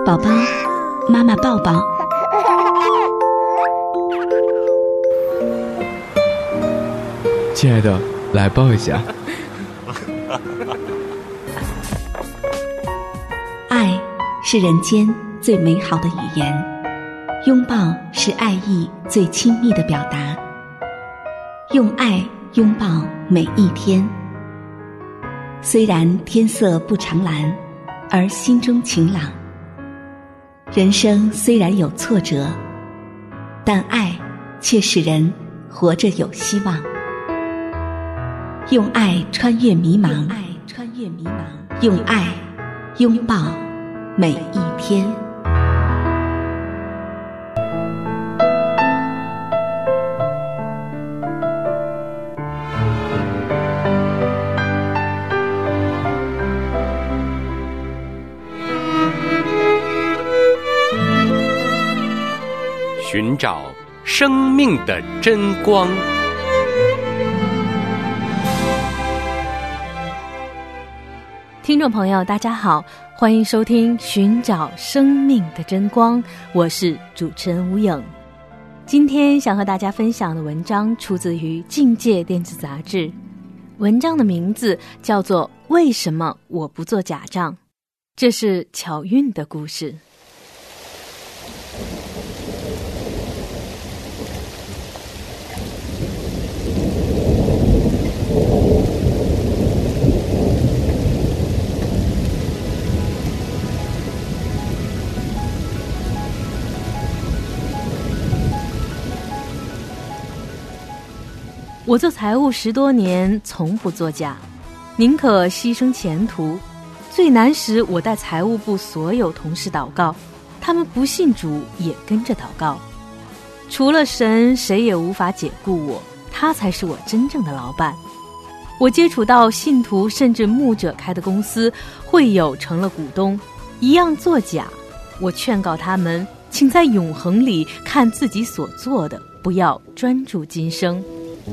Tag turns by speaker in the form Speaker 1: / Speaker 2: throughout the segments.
Speaker 1: 宝宝，妈妈抱抱。
Speaker 2: 亲爱的，来抱一下。
Speaker 1: 爱是人间最美好的语言，拥抱是爱意最亲密的表达。用爱拥抱每一天。虽然天色不常蓝，而心中晴朗。人生虽然有挫折，但爱却使人活着有希望。用爱穿越迷茫，用爱拥抱每一天。
Speaker 3: 寻找生命的真光。
Speaker 4: 听众朋友大家好，欢迎收听寻找生命的真光，我是主持人吴颖。今天想和大家分享的文章出自于境界电子杂志，文章的名字叫做为什么我不做假账，这是巧运的故事。我做财务10多年，从不作假，宁可牺牲前途。最难时，我带财务部所有同事祷告，他们不信主也跟着祷告。除了神，谁也无法解雇我，他才是我真正的老板。我接触到信徒甚至牧者开的公司，会友成了股东，一样作假。我劝告他们，请在永恒里看自己所做的，不要专注今生。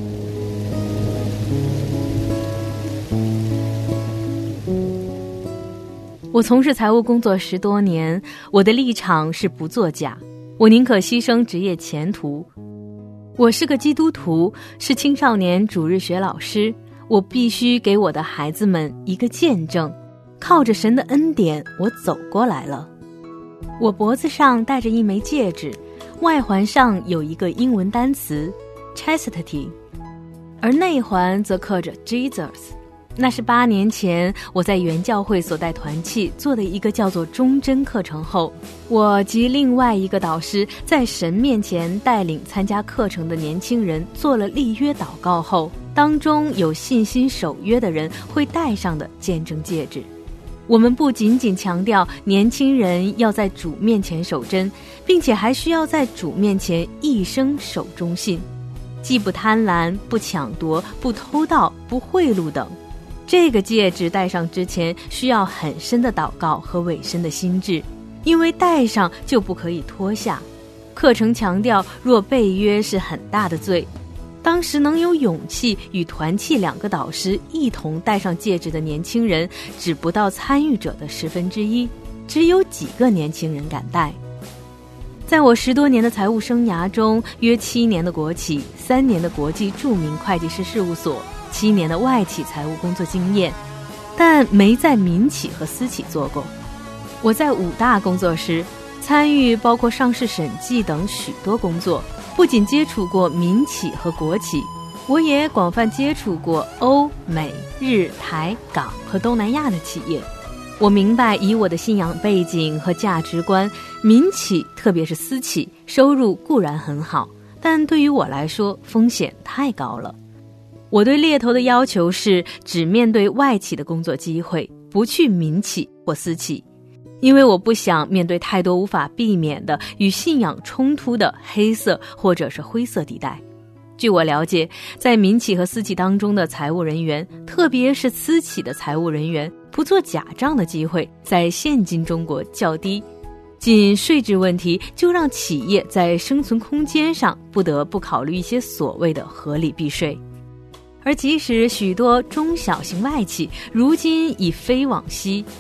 Speaker 4: 我从事财务工作10多年，我的立场是不作假，我宁可牺牲职业前途。我是个基督徒，是青少年主日学老师，我必须给我的孩子们一个见证，靠着神的恩典，我走过来了。我脖子上戴着一枚戒指，外环上有一个英文单词 chastity， 而内环则刻着 Jesus。那是8年前我在原教会所带团契做的一个叫做忠贞课程后，我及另外一个导师在神面前带领参加课程的年轻人做了立约祷告后，当中有信心守约的人会戴上的见证戒指。我们不仅仅强调年轻人要在主面前守贞，并且还需要在主面前一生守忠信，既不贪婪，不抢夺，不偷盗，不贿赂等。这个戒指戴上之前需要很深的祷告和委身的心志，因为戴上就不可以脱下。课程强调若背约是很大的罪。当时能有勇气与团契2个导师一同戴上戒指的年轻人只不到参与者的1/10，只有几个年轻人敢戴。在我10多年的财务生涯中，约7年的国企，3年的国际著名会计师事务所，7年的外企财务工作经验，但没在民企和私企做过。我在5大工作时参与包括上市审计等许多工作，不仅接触过民企和国企，我也广泛接触过欧美日台港和东南亚的企业。我明白以我的信仰背景和价值观，民企特别是私企收入固然很好，但对于我来说风险太高了。我对猎头的要求是只面对外企的工作机会，不去民企或私企，因为我不想面对太多无法避免的与信仰冲突的黑色或者是灰色地带。据我了解，在民企和私企当中的财务人员，特别是私企的财务人员，不做假账的机会在现今中国较低。仅税制问题就让企业在生存空间上不得不考虑一些所谓的合理避税。而即使许多中小型外企如今已飞往西，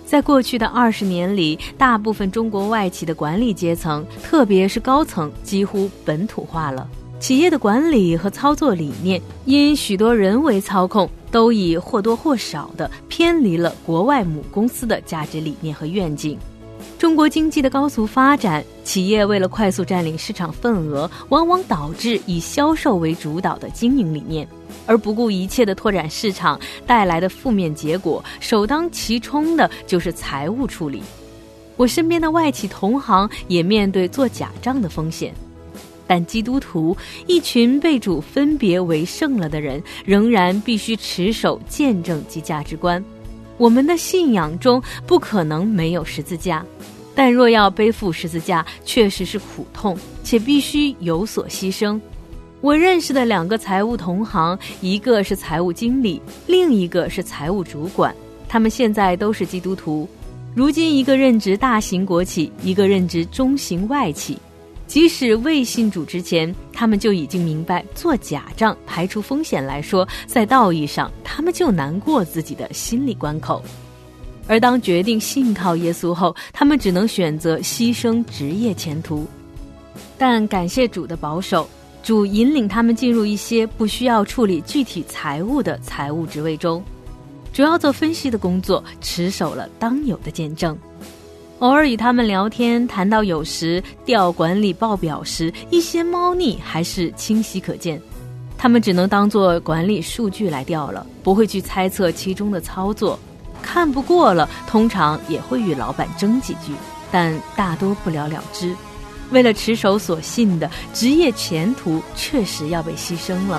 Speaker 4: 在过去的20年里，大部分中国外企的管理阶层，特别是高层，几乎本土化了。企业的管理和操作理念因许多人为操控，都已或多或少地偏离了国外母公司的价值理念和愿景。中国经济的高速发展，企业为了快速占领市场份额，往往导致以销售为主导的经营理念，而不顾一切的拓展市场带来的负面结果，首当其冲的就是财务处理。我身边的外企同行也面对做假账的风险，但基督徒，一群被主分别为圣了的人，仍然必须持守见证及价值观。我们的信仰中不可能没有十字架，但若要背负十字架，确实是苦痛，且必须有所牺牲。我认识的2个财务同行，一个是财务经理，另一个是财务主管，他们现在都是基督徒。如今一个任职大型国企，一个任职中型外企。即使未信主之前，他们就已经明白做假账排除风险来说，在道义上他们就难过自己的心理关口。而当决定信靠耶稣后，他们只能选择牺牲职业前途。但感谢主的保守，主引领他们进入一些不需要处理具体财务的财务职位中，主要做分析的工作，持守了当有的见证。偶尔与他们聊天，谈到有时调管理报表时，一些猫腻还是清晰可见。他们只能当作管理数据来调了，不会去猜测其中的操作。看不过了，通常也会与老板争几句，但大多不了了之。为了持守所信的职业前途，确实要被牺牲了。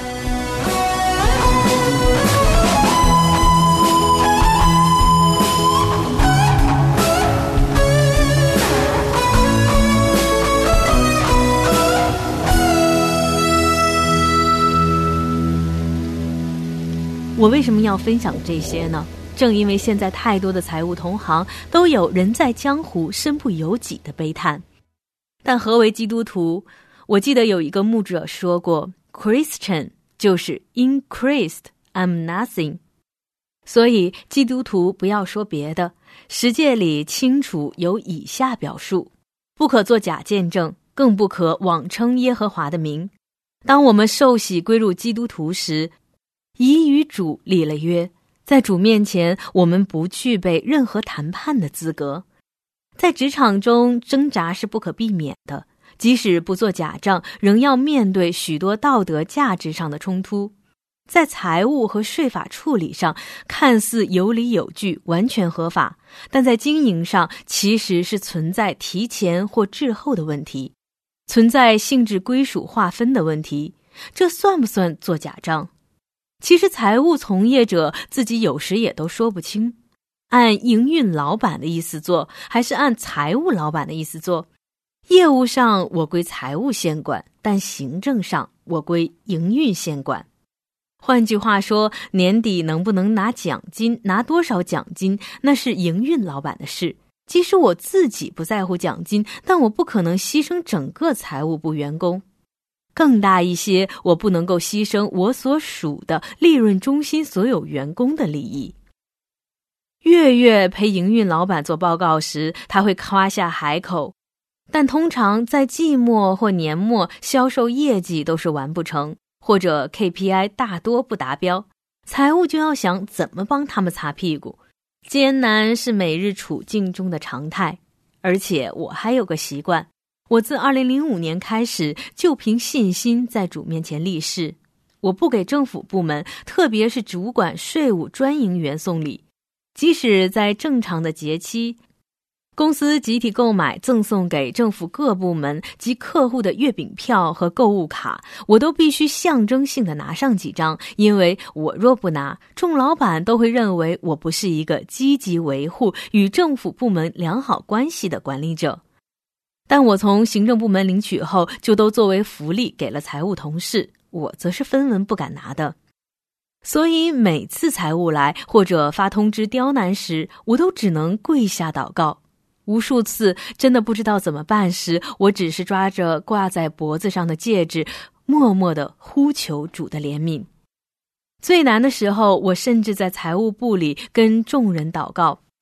Speaker 4: 我为什么要分享这些呢？正因为现在太多的财务同行都有人在江湖身不由己的悲叹。但何为基督徒？我记得有一个牧者说过 Christian 就是 In Christ I'm nothing。 所以基督徒不要说别的，十诫里清楚有以下表述：不可作假见证，更不可妄称耶和华的名。当我们受洗归入基督徒时，已与主立了约，在主面前我们不具备任何谈判的资格。在职场中挣扎是不可避免的，即使不做假账，仍要面对许多道德价值上的冲突。在财务和税法处理上看似有理有据，完全合法，但在经营上其实是存在提前或滞后的问题，存在性质归属划分的问题。这算不算做假账？其实财务从业者自己有时也都说不清，按营运老板的意思做，还是按财务老板的意思做。业务上我归财务先管，但行政上我归营运先管。换句话说，年底能不能拿奖金，拿多少奖金，那是营运老板的事。即使我自己不在乎奖金，但我不可能牺牲整个财务部员工。更大一些，我不能够牺牲我所属的利润中心所有员工的利益。月月陪营运老板做报告时，他会夸下海口，但通常在季末或年末，销售业绩都是完不成，或者 KPI 大多不达标，财务就要想怎么帮他们擦屁股。艰难是每日处境中的常态。而且我还有个习惯，我自2005年开始就凭信心在主面前立誓，我不给政府部门，特别是主管税务专营员送礼。即使在正常的节期，公司集体购买赠送给政府各部门及客户的月饼票和购物卡，我都必须象征性的拿上几张，因为我若不拿，众老板都会认为我不是一个积极维护与政府部门良好关系的管理者。但我从行政部门领取后，就都作为福利给了财务同事，我则是分文不敢拿的。所以每次财务来或者发通知刁难时，我都只能跪下祷告。无数次真的不知道怎么办时，我只是抓着挂在脖子上的戒指，默默地呼求主的怜悯。最难的时候，我甚至在财务部里跟众人祷告，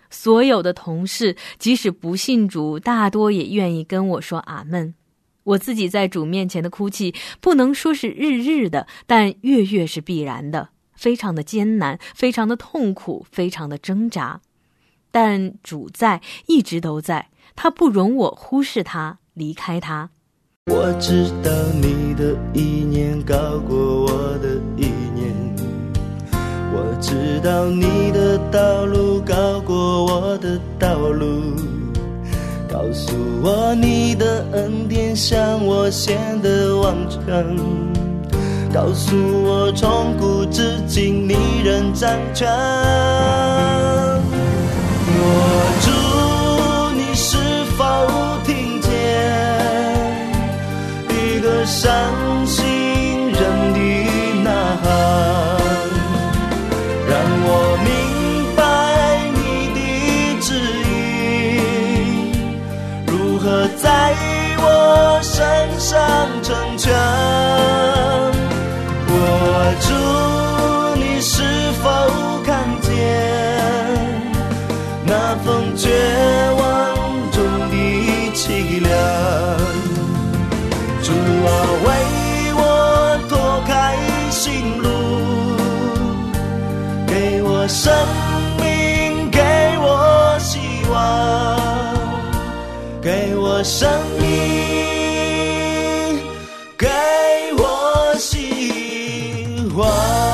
Speaker 4: 所有的同事即使不信主，大多也愿意跟我说阿们。我自己在主面前的哭泣，不能说是日日的，但月月是必然的，非常的艰难，非常的痛苦，非常的挣扎。但主在，一直都在，他不容我忽视他，离开他。
Speaker 5: 我知道你的意念高过我的意念，我知道你的道路高过我的道路，告诉我你的恩典向我显得完全，告诉我从古至今你仍掌权。我主，你是否听见一个伤心人的呐喊，让我明白你的旨意如何在我身上成全。我主，你是否看见那份绝望中的凄凉？主啊，为我拓开心路，给我生命，给我希望，给我生命，给我希望。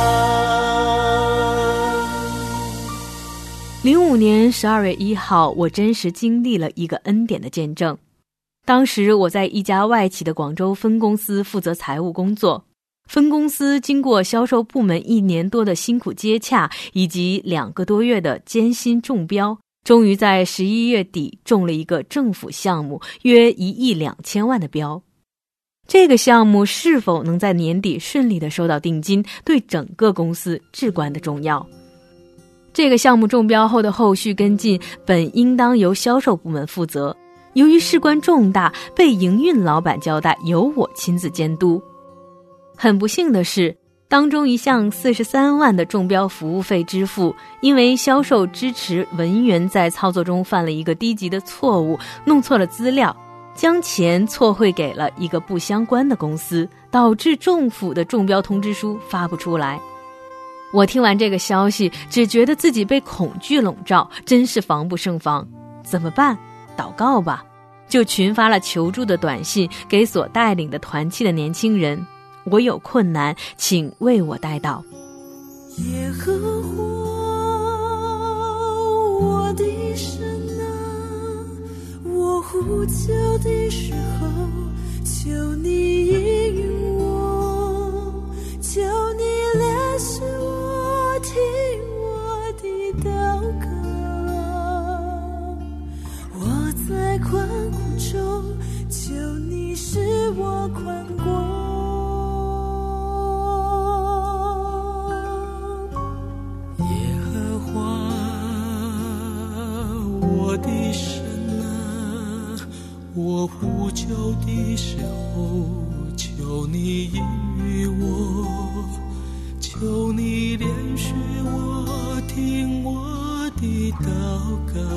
Speaker 4: 05年12月1号，我真实经历了一个恩典的见证。当时我在一家外企的广州分公司负责财务工作，分公司经过销售部门1年多的辛苦接洽，以及2个多月的艰辛中标，终于在11月底中了一个政府项目，约1亿2千万的标。这个项目是否能在年底顺利地收到定金，对整个公司至关的重要。这个项目中标后的后续跟进本应当由销售部门负责，由于事关重大，被营运老板交代由我亲自监督。很不幸的是，当中一项43万的中标服务费支付，因为销售支持文员在操作中犯了一个低级的错误，弄错了资料，将钱错汇给了一个不相关的公司，导致政府的中标通知书发不出来。我听完这个消息，只觉得自己被恐惧笼罩，真是防不胜防。怎么办？祷告吧，就群发了求助的短信给所带领的团契的年轻人，我有困难，请为我代祷。
Speaker 6: 耶和华我的神啊，我呼求的时候，求你应允我，求你怜恤我，听我的祷告。我在困苦中，求你使我宽广。我的神啊，我呼求的时候，求你应允我，求你怜恤我，听我的祷告。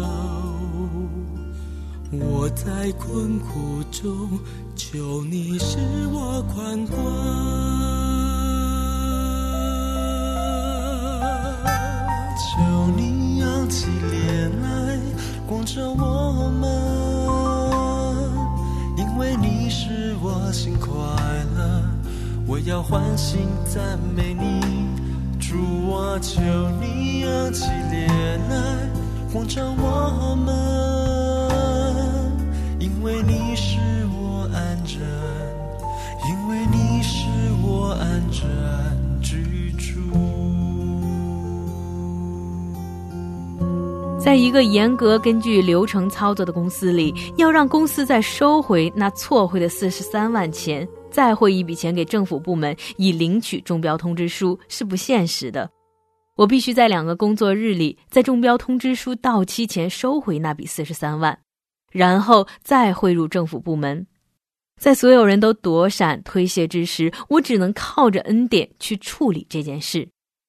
Speaker 6: 我在困苦中，求你使我宽广。求你扬起脸来光照我们，因为你使我心快乐，我要欢欣赞美你。主啊，求你扬起脸来光照我们，因为你使我安枕，因为你使我安枕居住。
Speaker 4: 在一个严格根据流程操作的公司里，要让公司再收回那错汇的43万钱，再汇一笔钱给政府部门以领取中标通知书，是不现实的。我必须在2个工作日里，在中标通知书到期前收回那笔43万，然后再汇入政府部门。在所有人都躲闪推卸之时，我只能靠着恩典去处理这件事。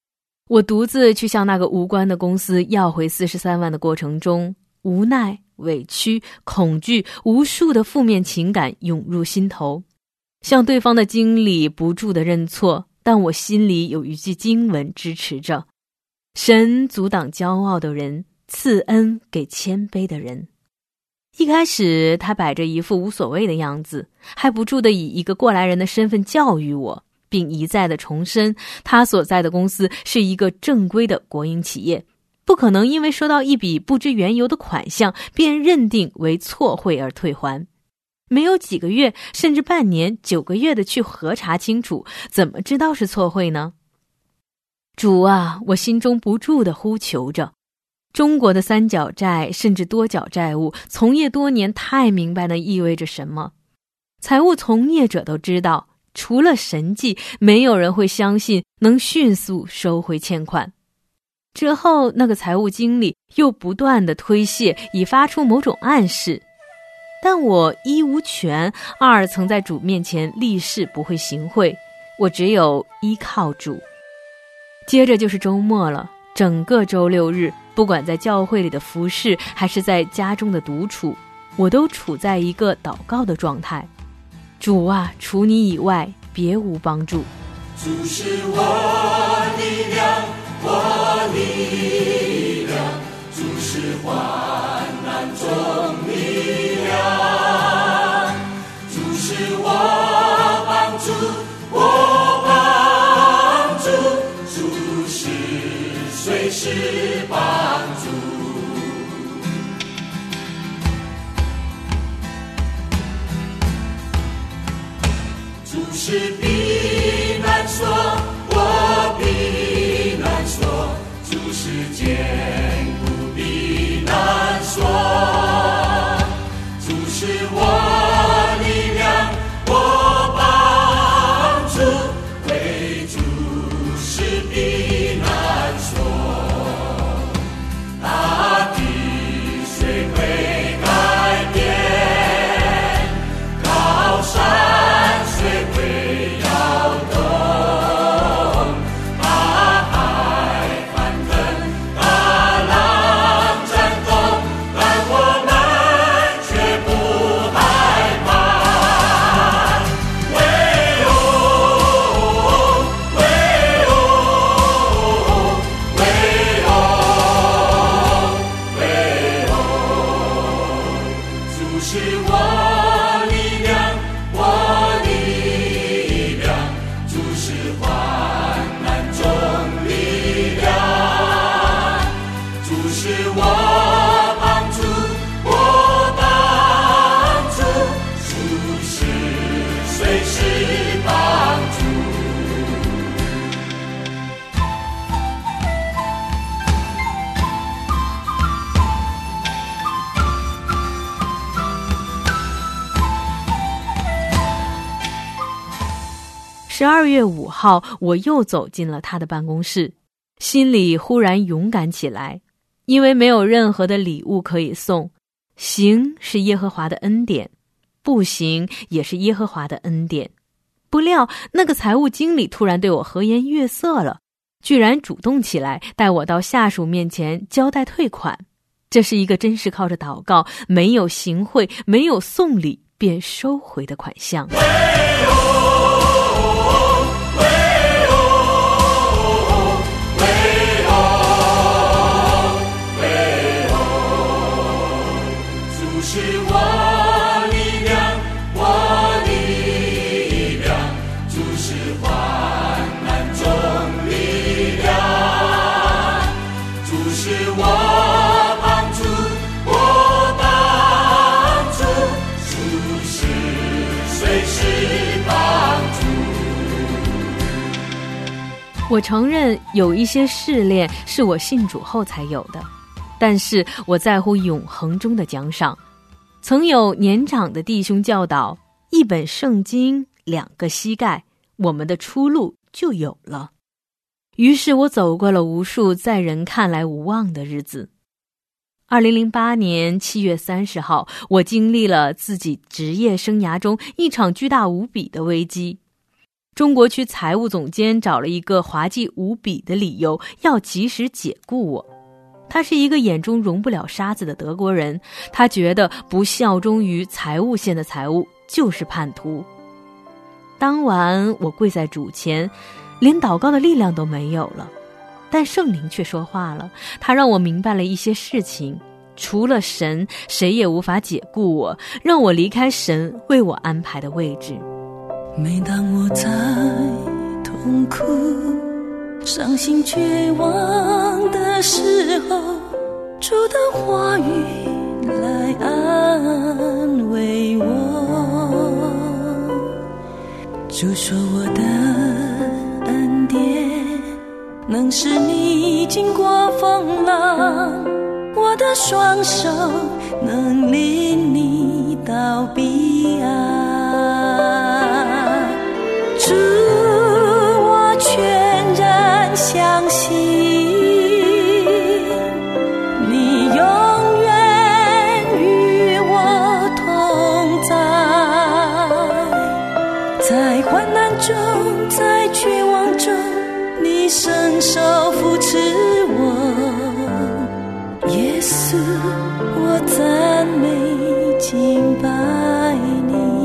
Speaker 4: 我独自去向那个无关的公司要回43万的过程中，无奈、委屈、恐惧，无数的负面情感涌入心头。向对方的经理不住地认错，但我心里有一句经文支持着：神阻挡骄傲的人，赐恩给谦卑的人。一开始他摆着一副无所谓的样子，还不住地以一个过来人的身份教育我，并一再地重申他所在的公司是一个正规的国营企业，不可能因为收到一笔不知缘由的款项便认定为错汇而退还。没有几个月甚至半年、9个月的去核查清楚，怎么知道是错汇呢？主啊，我心中不住地呼求着。中国的3角债甚至多角债务，从业多年太明白地意味着什么。财务从业者都知道，除了神迹，没有人会相信能迅速收回欠款。之后那个财务经理又不断地推卸，以发出某种暗示，但我一无权，二曾在主面前立誓不会行贿，我只有依靠主。接着就是周末了，整个周6日，不管在教会里的服侍还是在家中的独处，我都处在一个祷告的状态。主啊，除你以外别无帮助。
Speaker 6: 主是我力量，我力量，主是患难中力量，主是我帮助，我帮助，主是随时帮助。主是避难所，我避难所，主是坚固避难所，主是我力量，我帮助，为主是避难所，大地虽会改变，高山虽会摇动，大海翻腾，大浪战动，但我们却不害怕。唯有，唯有，唯有，唯有，主是我力量，我力量，主是患难中力量，主是我帮助，我帮助，主是随时帮助。
Speaker 4: 12月5号，我又走进了他的办公室，心里忽然勇敢起来，因为没有任何的礼物可以送，行是耶和华的恩典，不行也是耶和华的恩典。不料那个财务经理突然对我和颜悦色了，居然主动起来带我到下属面前交代退款。这是一个真是靠着祷告，没有行贿，没有送礼便收回的款项。
Speaker 6: 主是我力量，我力量，主是患难中力量，主是我帮助，我帮助，主是随时帮助。
Speaker 4: 我承认有一些试炼是我信主后才有的，但是我在乎永恒中的奖赏。曾有年长的弟兄教导，1本圣经，2个膝盖，我们的出路就有了。于是我走过了无数在人看来无望的日子。2008年7月30号，我经历了自己职业生涯中一场巨大无比的危机。 中国区财务总监找了一个滑稽无比的理由，要及时解雇我。他是一个眼中容不了沙子的德国人，他觉得不效忠于财务线的财务就是叛徒。当晚我跪在主前，连祷告的力量都没有了，但圣灵却说话了，他让我明白了一些事情，除了神，谁也无法解雇我，让我离开神为我安排的位置。
Speaker 6: 每当我在痛苦、伤心、绝望的时候，主的话语来安慰我。主说我的恩典能使你经过风浪，我的双手能领你到彼岸。主，我全然相信你永远与我同在，在患难中，在绝望中，你伸手扶持我。耶稣，我赞美敬拜你。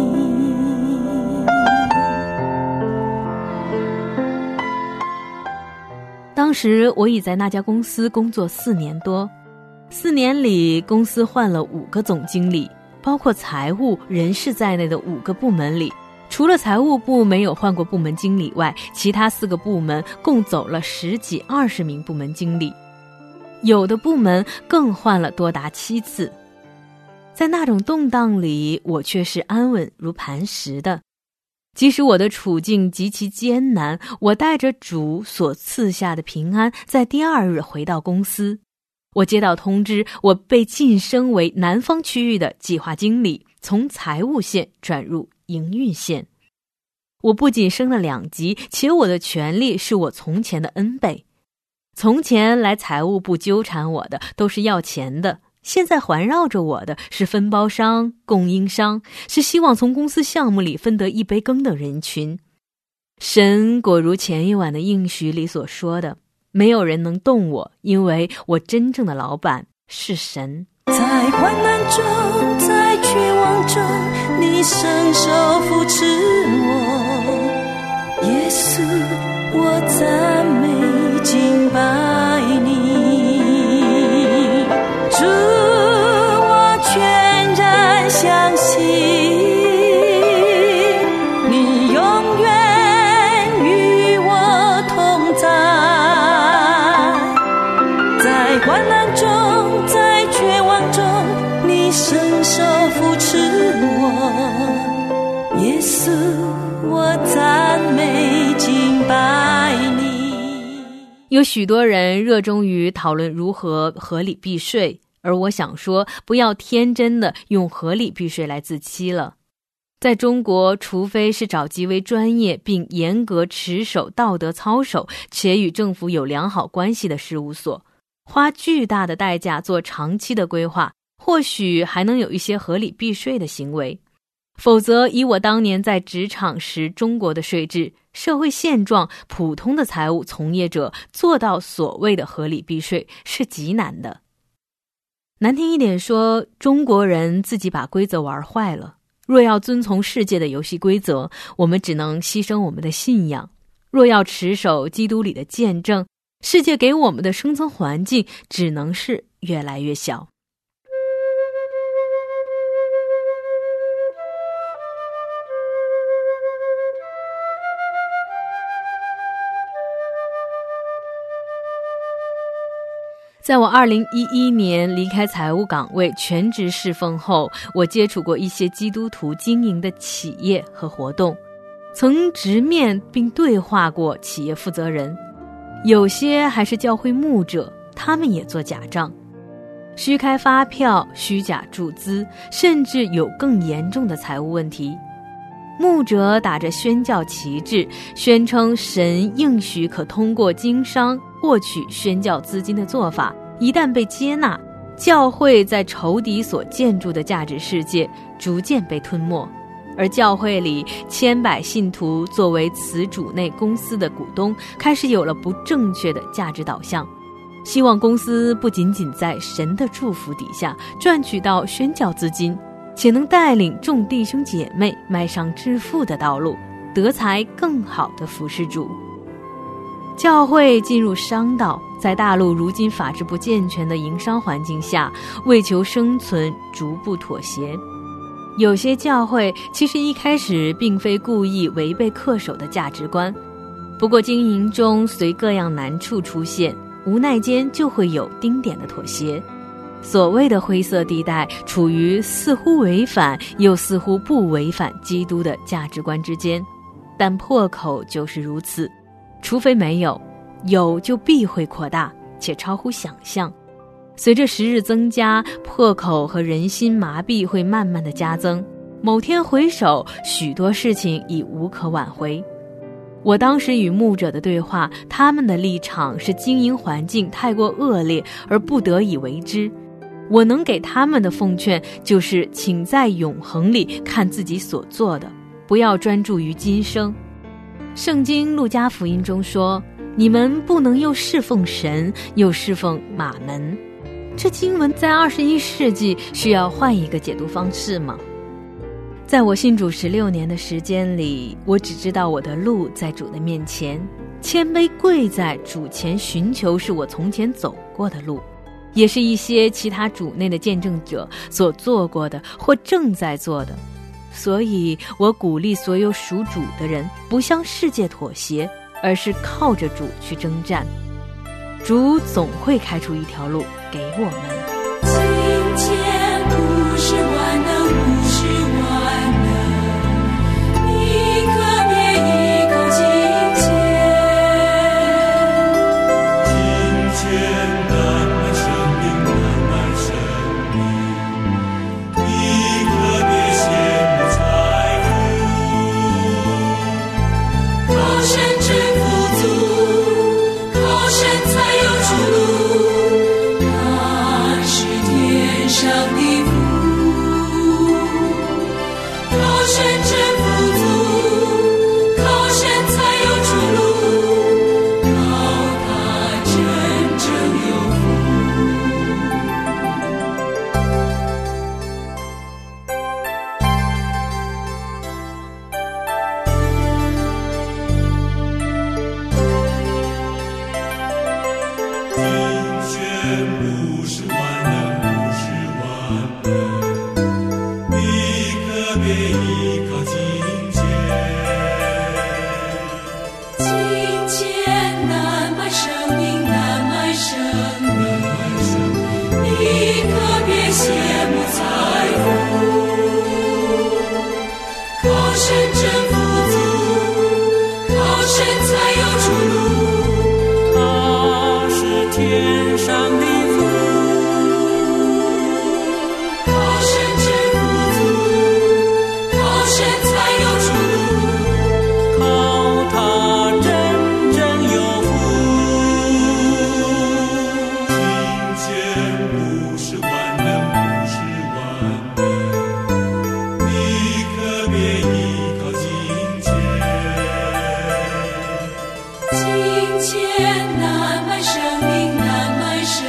Speaker 4: 当时我已在那家公司工作4年多，4年里公司换了5个总经理，包括财务、人事在内的5个部门里，除了财务部没有换过部门经理外，其他4个部门共走了10几20名部门经理，有的部门更换了多达7次。在那种动荡里，我却是安稳如磐石的。即使我的处境极其艰难，我带着主所赐下的平安，在第2日回到公司。我接到通知，我被晋升为南方区域的计划经理，从财务线转入营运线。我不仅升了2级，且我的权力是我从前的 N 倍。从前来财务部纠缠我的都是要钱的，现在环绕着我的是分包商、供应商，是希望从公司项目里分得一杯羹的人群。神果如前一晚的应许里所说的，没有人能动我，因为我真正的老板是神。
Speaker 6: 在患难中，在绝望中，你伸手扶持我。耶稣，我赞美敬拜你。主，我全然相信你永远与我同在，在患难中，在绝望中，你伸手扶持我。耶稣，我赞美敬拜你。
Speaker 4: 有许多人热衷于讨论如何合理避税，而我想说，不要天真的用合理避税来自欺了。在中国，除非是找极为专业并严格持守道德操守，且与政府有良好关系的事务所，花巨大的代价做长期的规划，或许还能有一些合理避税的行为。否则，以我当年在职场时中国的税制、社会现状，普通的财务从业者做到所谓的合理避税是极难的。难听一点说，中国人自己把规则玩坏了。若要遵从世界的游戏规则，我们只能牺牲我们的信仰；若要持守基督里的见证，世界给我们的生存环境只能是越来越小。在我2011年离开财务岗位全职侍奉后，我接触过一些基督徒经营的企业和活动，曾直面并对话过企业负责人，有些还是教会牧者，他们也做假账，虚开发票、虚假注资，甚至有更严重的财务问题。牧者打着宣教旗帜，宣称神应许可通过经商获取宣教资金的做法，一旦被接纳，教会在仇敌所建筑的价值世界逐渐被吞没。 而教会里千百信徒作为此主内公司的股东，开始有了不正确的价值导向，希望公司不仅仅在神的祝福底下赚取到宣教资金，且能带领众弟兄姐妹迈上致富的道路，得才更好的服侍主。教会进入商道，在大陆如今法治不健全的营商环境下，为求生存逐步妥协。有些教会其实一开始并非故意违背恪守的价值观，不过经营中随各样难处出现，无奈间就会有丁点的妥协。所谓的灰色地带，处于似乎违反又似乎不违反基督的价值观之间，但破口就是如此，除非没有，有就必会扩大，且超乎想象。随着时日增加，破口和人心麻痹会慢慢的加增，某天回首，许多事情已无可挽回。我当时与牧者的对话，他们的立场是经营环境太过恶劣而不得已为之。我能给他们的奉劝就是请在永恒里看自己所做的，不要专注于今生。圣经路加福音中说，你们不能又侍奉神又侍奉马门。这经文在21世纪需要换一个解读方式吗？在我信主16年的时间里，我只知道我的路在主的面前，谦卑跪在主前寻求是我从前走过的路，也是一些其他主内的见证者所做过的或正在做的。所以我鼓励所有属主的人不向世界妥协，而是靠着主去征战。主总会开出一条路给我们。
Speaker 7: 今天不是万能，不是万能，你可别依靠金钱。
Speaker 6: 金钱难买生命，难买生命，你可别羡慕财富。
Speaker 7: 靠神真富足，靠神才有出路，那是天上的福。靠神真富足，靠神才有出路，靠他真正有福。
Speaker 6: 金钱不是万能，不是万能，你可别依靠金钱。
Speaker 7: 金钱难买生命，难买生命，你可别羡慕财富。靠神真富足，靠神才有出路，
Speaker 6: 他是天上的福。
Speaker 7: 靠神真富足，靠神才有出路，
Speaker 6: 靠他真正有福。金钱不是万能，不是万能，你可别依靠金钱。
Speaker 7: 金钱难买生命，难买生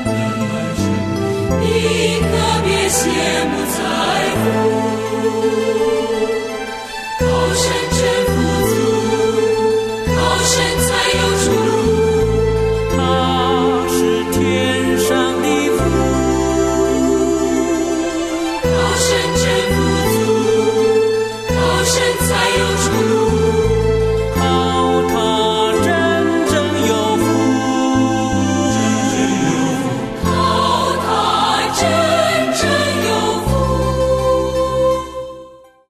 Speaker 7: 命，你可别羡慕财富。靠神